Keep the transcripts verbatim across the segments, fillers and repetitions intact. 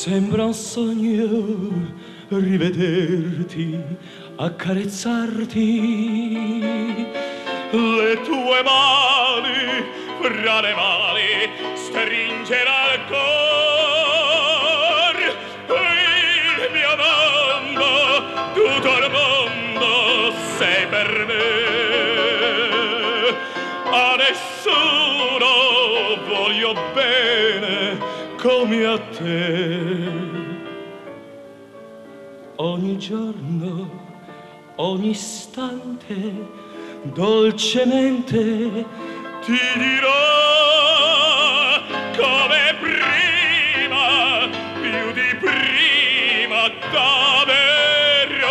Sembra un sogno rivederti, accarezzarti. Le tue mani fra le mani stringere al cor. Il mio mondo, tutto il mondo sei per me. A nessuno voglio bene come a te. Ogni giorno, ogni istante, dolcemente ti dirò come prima, più di prima t'amerò.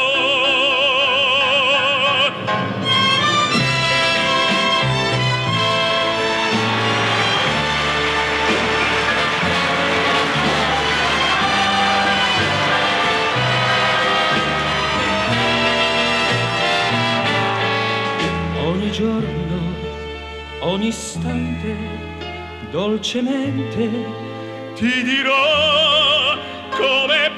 Ogni giorno, ogni istante, dolcemente ti dirò come